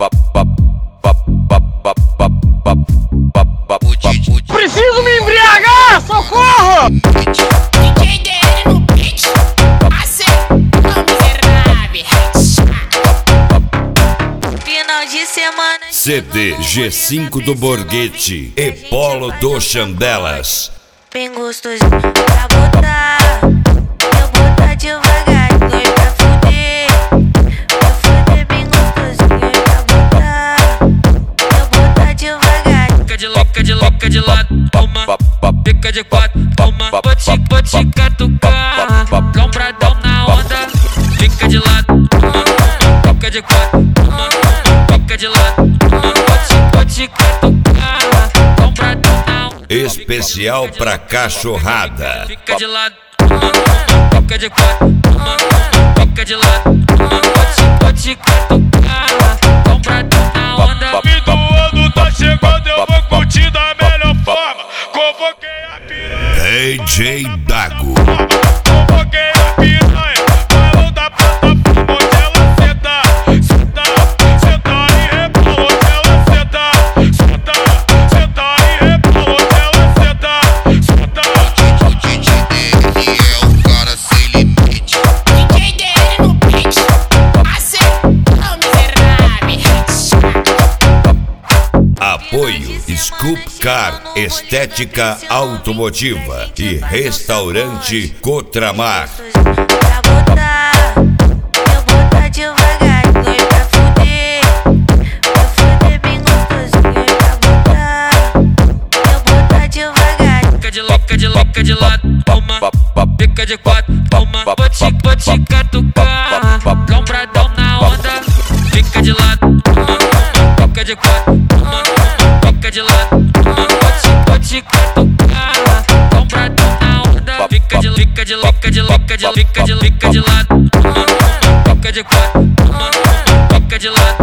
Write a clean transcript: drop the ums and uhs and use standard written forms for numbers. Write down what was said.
Preciso me embriagar, socorro! DJ dele no beat, acertou miserável. Final de semana. CD G5 do Borghetti e Polo do Chandelas. Bem gostosinho pra botar, eu botar devagar, dois pra fuder. Pra fuder bem gostosinho pra botar, eu botar devagar. Fica de lado, toma. Fica de quatro, toma. Vou te catucar, lombradão na onda. Fica de lado, toma. Fica de quatro, toma. Fica de lado, toma. Vou te catucar, lombradão na onda. Especial pra cachorrada. Fica de lado, toma. Fica de quatro, toma. Fica de lado, toma. Vou te catucar, lombradão na onda. Fim do ano tá chegando, eu vou curtir da melhor forma. Convoquei a piranha, DJ Dago. convoquei a piranha. Falou da plataforma onde ela senta, senta, senta e rebola onde ela senta, senta, senta e rebola onde ela senta, senta. O DJ dele é um cara sem limite. DJ dele no beat, acertou miserável. Apoio Scoop Car, Estética Automotiva e Restaurante Cotramar. Pra botar, eu botar devagar, dois pra fuder. Pra fuder bem gostosinho pra botar, eu botar devagar. Fica de lado, toma. Fica de quatro, toma. Vou te catucar, lombradão na onda. Fica de lado, toma. Fica de quatro, toma. Fica de lado, toma. Vou te catucar, lombradão na onda. Fica de lado, toma. Fica de quatro, toma. Fica de lado.